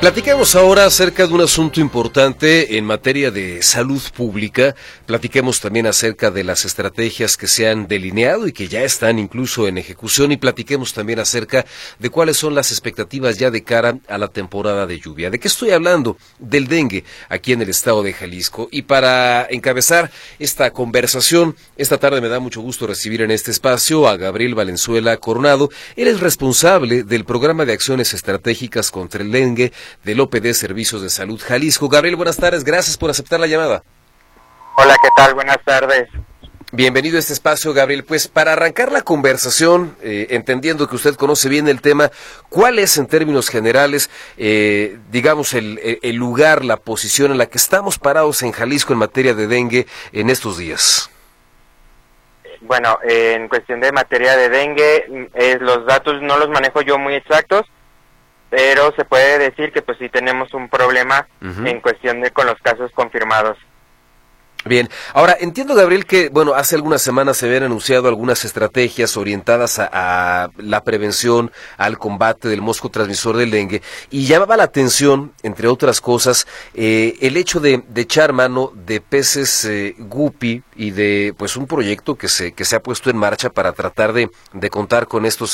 Platiquemos ahora acerca de un asunto importante en materia de salud pública. Platiquemos también acerca de las estrategias que se han delineado y que ya están incluso en ejecución, y platiquemos también acerca de cuáles son las expectativas ya de cara a la temporada de lluvia. ¿De qué estoy hablando? Del dengue aquí en el estado de Jalisco. Y para encabezar esta conversación, esta tarde me da mucho gusto recibir en este espacio a Gabriel Valenzuela Coronado. Él es responsable del Programa de Acciones Estratégicas contra el Dengue del OPD Servicios de Salud Jalisco. Gabriel, buenas tardes, gracias por aceptar la llamada. Hola, ¿qué tal? Buenas tardes. Bienvenido a este espacio, Gabriel. Pues para arrancar la conversación, entendiendo que usted conoce bien el tema, ¿cuál es en términos generales, digamos, el lugar, la posición en la que estamos parados en Jalisco en materia de dengue en estos días? Bueno, en cuestión de materia de dengue, los datos no los manejo yo muy exactos, pero se puede decir que pues sí tenemos un problema en cuestión de con los casos confirmados. Bien, ahora entiendo, Gabriel, que bueno, hace algunas semanas se habían anunciado algunas estrategias orientadas a la prevención, al combate del mosco transmisor del dengue, y llamaba la atención, entre otras cosas, el hecho de echar mano de peces guppy y de pues un proyecto que se ha puesto en marcha para tratar de contar con estos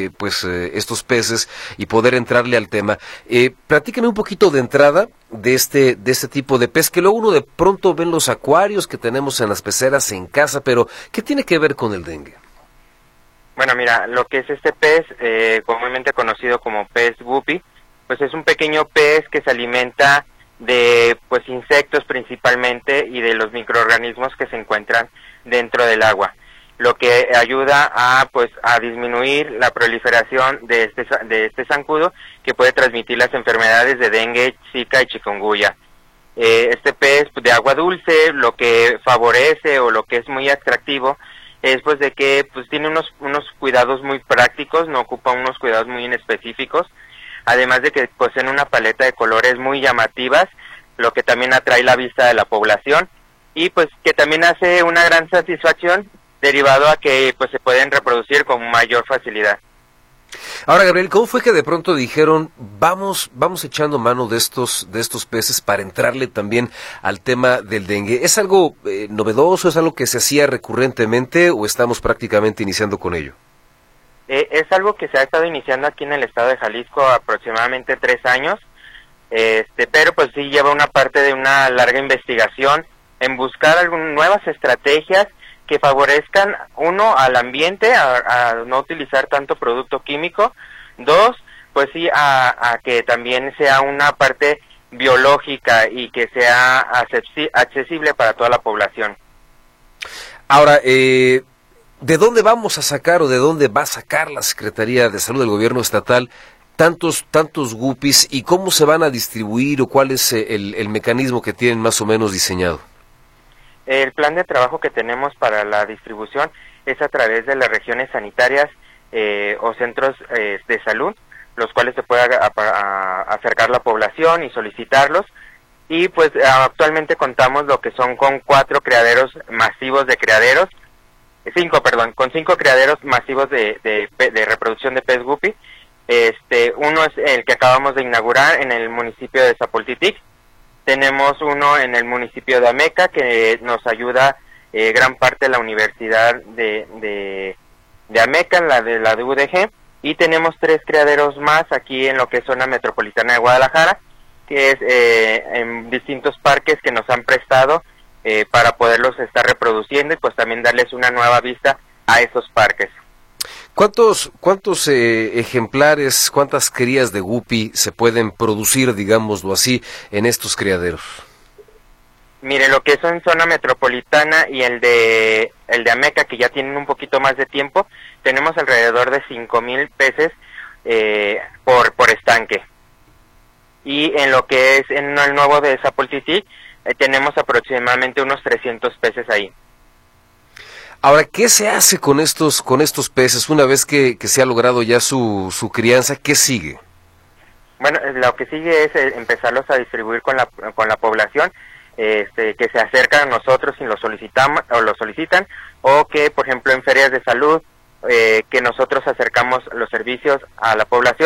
peces y poder entrarle al tema. Platíqueme un poquito de entrada de este tipo de pez, que luego uno de pronto ve en los acuarios que tenemos en las peceras en casa, pero ¿qué tiene que ver con el dengue? Bueno, mira, lo que es este pez, comúnmente conocido como pez guppy, pues es un pequeño pez que se alimenta de pues insectos principalmente y de los microorganismos que se encuentran dentro del agua, lo que ayuda a disminuir la proliferación de este zancudo que puede transmitir las enfermedades de dengue, zika y chikungunya. Este pez de agua dulce, lo que favorece o lo que es muy atractivo es pues de que pues tiene unos cuidados muy prácticos, no ocupa unos cuidados muy específicos, además de que poseen una paleta de colores muy llamativas, lo que también atrae la vista de la población y pues que también hace una gran satisfacción derivado a que pues se pueden reproducir con mayor facilidad. Ahora, Gabriel, ¿cómo fue que de pronto dijeron vamos echando mano de estos peces para entrarle también al tema del dengue? ¿Es algo novedoso, es algo que se hacía recurrentemente o estamos prácticamente iniciando con ello? Es algo que se ha estado iniciando aquí en el estado de Jalisco aproximadamente 3 años, pero pues sí lleva una parte de una larga investigación en buscar nuevas estrategias que favorezcan, uno, al ambiente, a no utilizar tanto producto químico, 2, pues sí, a que también sea una parte biológica y que sea accesible para toda la población. Ahora, ¿de dónde vamos a sacar o de dónde va a sacar la Secretaría de Salud del Gobierno Estatal tantos guppies y cómo se van a distribuir o cuál es el mecanismo que tienen más o menos diseñado? El plan de trabajo que tenemos para la distribución es a través de las regiones sanitarias o centros de salud, los cuales se puede acercar la población y solicitarlos. Y pues actualmente contamos lo que son con 4 criaderos masivos de criaderos, 5 criaderos masivos de reproducción de pez guppy. Uno es el que acabamos de inaugurar en el municipio de Zapoltitic. Tenemos uno en el municipio de Ameca que nos ayuda gran parte de la Universidad de Ameca, la de UDG, y tenemos 3 criaderos más aquí en lo que es zona metropolitana de Guadalajara, que es en distintos parques que nos han prestado para poderlos estar reproduciendo y pues también darles una nueva vista a esos parques. ¿Cuántos ejemplares, cuántas crías de guppy se pueden producir, digámoslo así, en estos criaderos? Mire, lo que es en zona metropolitana y el de Ameca, que ya tienen un poquito más de tiempo, tenemos alrededor de 5,000 peces por estanque. Y en lo que es en el nuevo de Zapoltitic, tenemos aproximadamente unos 300 peces ahí. Ahora, ¿qué se hace con estos peces una vez que se ha logrado ya su crianza? ¿Qué sigue? Bueno, lo que sigue es empezarlos a distribuir con la población, que se acercan a nosotros y lo solicitan, o que, por ejemplo, en ferias de salud, que nosotros acercamos los servicios a la población,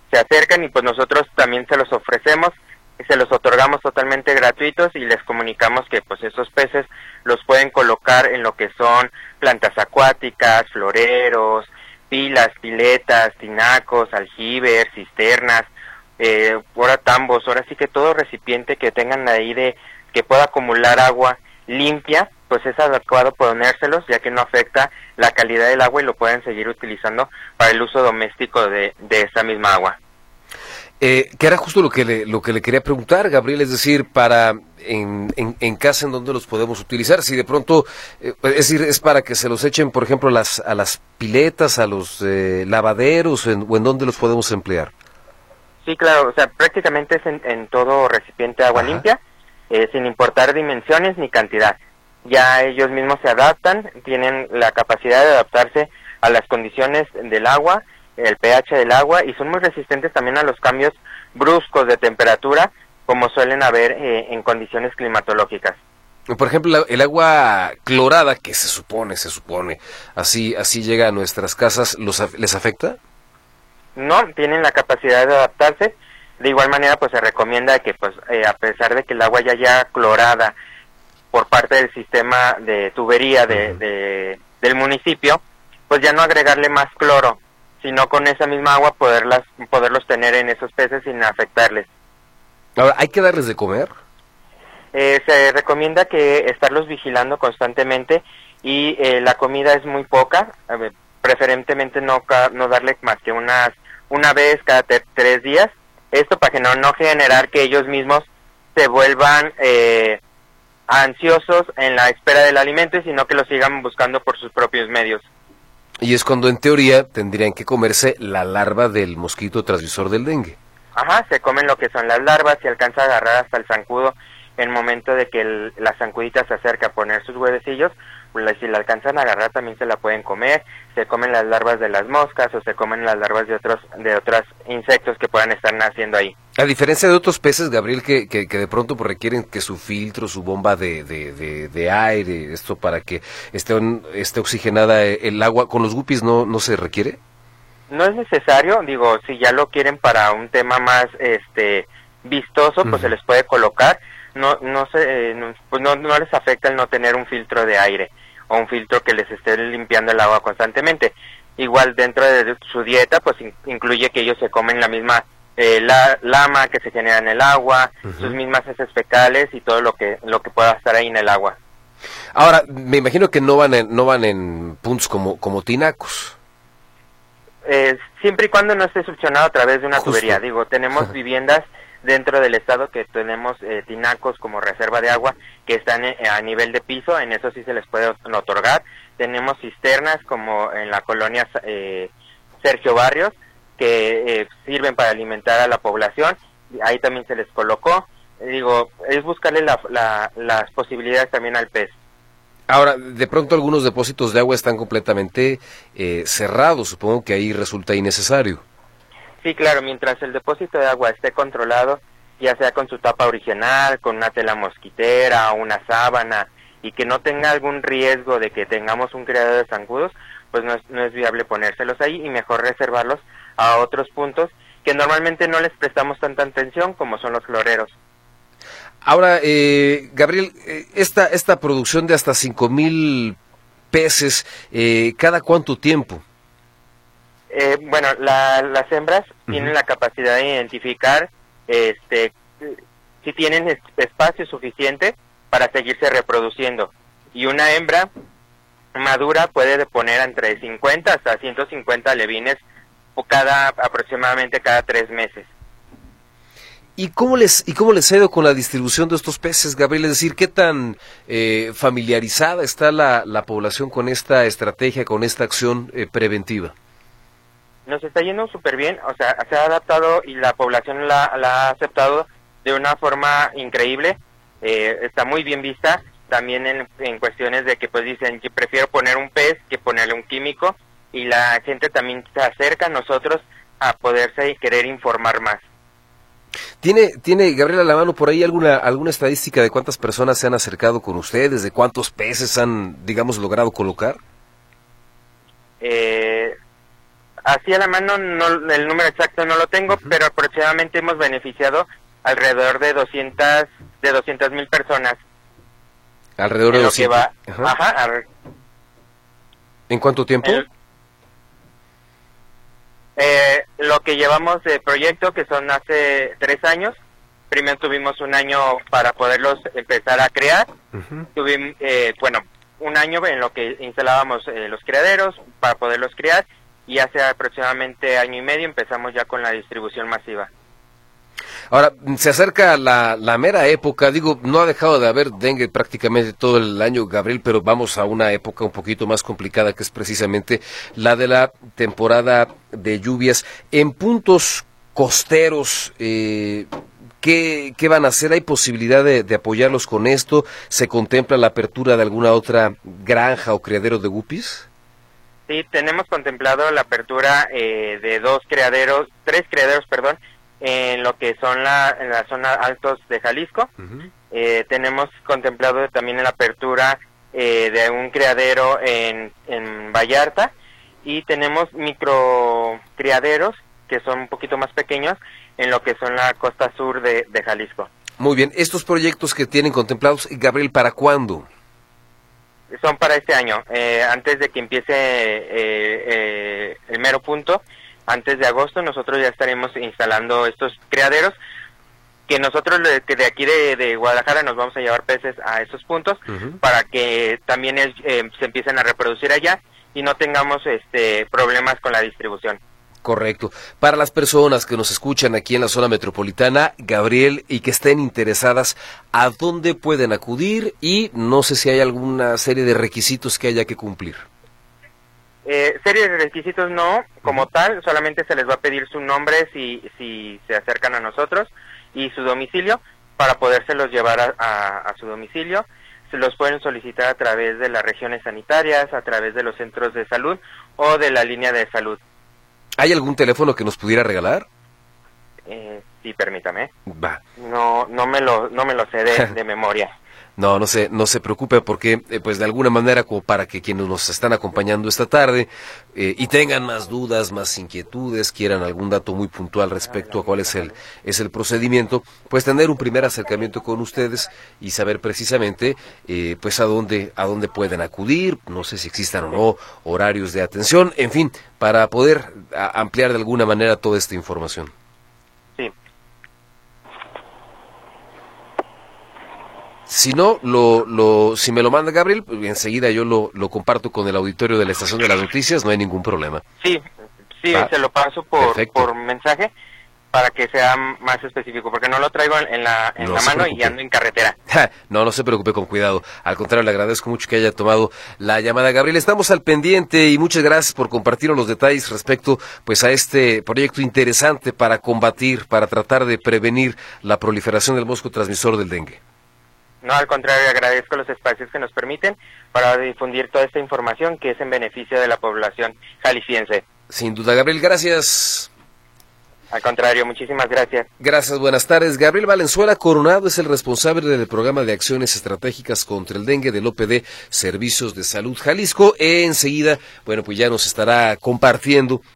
se acercan y pues nosotros también se los ofrecemos, se los otorgamos totalmente gratuitos y les comunicamos que pues esos peces los pueden colocar en lo que son plantas acuáticas, floreros, pilas, piletas, tinacos, aljibes, cisternas, ahora tambos, ahora sí que todo recipiente que tengan ahí que pueda acumular agua limpia, pues es adecuado ponérselos, ya que no afecta la calidad del agua y lo pueden seguir utilizando para el uso doméstico de esa misma agua. Que era justo lo que le quería preguntar, Gabriel, es decir, para en casa en donde los podemos utilizar, si de pronto, es decir, es para que se los echen, por ejemplo, a las piletas, a los lavaderos, o en dónde los podemos emplear. Sí, claro, o sea, prácticamente es en todo recipiente de agua limpia, sin importar dimensiones ni cantidad. Ya ellos mismos se adaptan, tienen la capacidad de adaptarse a las condiciones del agua, el pH del agua, y son muy resistentes también a los cambios bruscos de temperatura, como suelen haber en condiciones climatológicas. Por ejemplo, el agua clorada, que se supone, así llega a nuestras casas, ¿les afecta? No, tienen la capacidad de adaptarse. De igual manera, pues se recomienda que, pues, a pesar de que el agua ya clorada por parte del sistema de tubería del municipio, pues ya no agregarle más cloro, sino con esa misma agua poderlos tener en esos peces sin afectarles. Ahora, ¿hay que darles de comer? Se recomienda que estarlos vigilando constantemente y la comida es muy poca, preferentemente no darle más que una vez cada 3 días, esto para que no generar que ellos mismos se vuelvan ansiosos en la espera del alimento, sino que lo sigan buscando por sus propios medios. Y es cuando en teoría tendrían que comerse la larva del mosquito transmisor del dengue. Ajá, se comen lo que son las larvas, se alcanza a agarrar hasta el zancudo en el momento de que la zancudita se acerca a poner sus huevecillos, pues si la alcanzan a agarrar también se la pueden comer, se comen las larvas de las moscas o se comen las larvas de otros insectos que puedan estar naciendo ahí. A diferencia de otros peces, Gabriel, que de pronto pues, requieren que su filtro, su bomba de aire, esto para que esté oxigenada el agua, ¿con los guppies no se requiere? No es necesario, digo, si ya lo quieren para un tema más vistoso, pues se les puede colocar. No les afecta el no tener un filtro de aire o un filtro que les esté limpiando el agua constantemente. Igual dentro de su dieta, pues incluye que ellos se comen la misma lama que se genera en el agua, sus mismas heces fecales y todo lo que pueda estar ahí en el agua. Ahora, me imagino que no van en puntos como tinacos. Siempre y cuando no esté succionado a través de una tubería. Digo, tenemos viviendas dentro del estado que tenemos tinacos como reserva de agua que están a nivel de piso, en eso sí se les puede otorgar. Tenemos cisternas como en la colonia Sergio Barrios que sirven para alimentar a la población, ahí también se les colocó. Digo, es buscarle las posibilidades también al pez. Ahora, de pronto algunos depósitos de agua están completamente cerrados, supongo que ahí resulta innecesario. Sí, claro, mientras el depósito de agua esté controlado, ya sea con su tapa original, con una tela mosquitera o una sábana, y que no tenga algún riesgo de que tengamos un criadero de zancudos, pues no es viable ponérselos ahí y mejor reservarlos a otros puntos que normalmente no les prestamos tanta atención como son los floreros. Ahora, Gabriel, esta producción de hasta 5,000 peces, ¿cada cuánto tiempo? Bueno, las hembras tienen la capacidad de identificar si tienen espacio suficiente para seguirse reproduciendo. Y una hembra madura puede poner entre 50 hasta 150 alevines aproximadamente cada 3 meses. ¿Y cómo les ha ido con la distribución de estos peces, Gabriel? Es decir, ¿qué tan familiarizada está la población con esta estrategia, con esta acción preventiva? Nos está yendo súper bien, o sea, se ha adaptado y la población la ha aceptado de una forma increíble, está muy bien vista, también en cuestiones de que pues dicen que prefiero poner un pez que ponerle un químico, y la gente también se acerca a nosotros a poderse y querer informar más. ¿Tiene Gabriel a la mano por ahí alguna estadística de cuántas personas se han acercado con ustedes, de cuántos peces han, digamos, logrado colocar? así a la mano el número exacto no lo tengo, pero aproximadamente hemos beneficiado alrededor de 200,000 personas. Alrededor de 200. ¿En cuánto tiempo? Lo que llevamos de proyecto, que son hace 3 años. Primero tuvimos un año para poderlos empezar a crear. Tuvimos, un año en lo que instalábamos los criaderos para poderlos criar, y hace aproximadamente año y medio empezamos ya con la distribución masiva. Ahora, se acerca la mera época, digo, no ha dejado de haber dengue prácticamente todo el año, Gabriel, pero vamos a una época un poquito más complicada, que es precisamente la de la temporada de lluvias. En puntos costeros, ¿qué van a hacer? ¿Hay posibilidad de apoyarlos con esto? ¿Se contempla la apertura de alguna otra granja o criadero de guppies? Sí, tenemos contemplado la apertura de 3 criaderos, en lo que son en la zona altos de Jalisco. Tenemos contemplado también la apertura de un criadero en Vallarta, y tenemos microcriaderos que son un poquito más pequeños en lo que son la costa sur de Jalisco. Muy bien, estos proyectos que tienen contemplados, Gabriel, ¿para cuándo? Son para este año, antes de que empiece el mero punto. Antes de agosto nosotros ya estaremos instalando estos criaderos, que nosotros que de aquí de Guadalajara nos vamos a llevar peces a esos puntos, para que también se empiecen a reproducir allá y no tengamos problemas con la distribución. Correcto. Para las personas que nos escuchan aquí en la zona metropolitana, Gabriel, y que estén interesadas, ¿a dónde pueden acudir? Y no sé si hay alguna serie de requisitos que haya que cumplir. Serie de requisitos no, como tal, solamente se les va a pedir su nombre si se acercan a nosotros, y su domicilio, para podérselos llevar a su domicilio. Se los pueden solicitar a través de las regiones sanitarias, a través de los centros de salud o de la línea de salud. ¿Hay algún teléfono que nos pudiera regalar? Sí, permítame. Va. No me lo sé de memoria. No se preocupe, porque pues de alguna manera, como para que quienes nos están acompañando esta tarde y tengan más dudas, más inquietudes, quieran algún dato muy puntual respecto a cuál es el procedimiento, pues tener un primer acercamiento con ustedes y saber precisamente pues a dónde pueden acudir, no sé si existan o no horarios de atención, en fin, para poder ampliar de alguna manera toda esta información. Sí. Si no, si me lo manda Gabriel, pues enseguida yo lo comparto con el auditorio de la Estación de las Noticias, no hay ningún problema. Sí, se lo paso por mensaje para que sea más específico, porque no lo traigo en la mano y ando en carretera. No se preocupe, con cuidado. Al contrario, le agradezco mucho que haya tomado la llamada. Gabriel, estamos al pendiente y muchas gracias por compartir los detalles respecto pues a este proyecto interesante para tratar de prevenir la proliferación del mosco transmisor del dengue. No, al contrario, agradezco los espacios que nos permiten para difundir toda esta información que es en beneficio de la población jalisciense. Sin duda, Gabriel, gracias. Al contrario, muchísimas gracias. Gracias, buenas tardes. Gabriel Valenzuela Coronado es el responsable del programa de acciones estratégicas contra el dengue del OPD Servicios de Salud Jalisco. Enseguida, pues ya nos estará compartiendo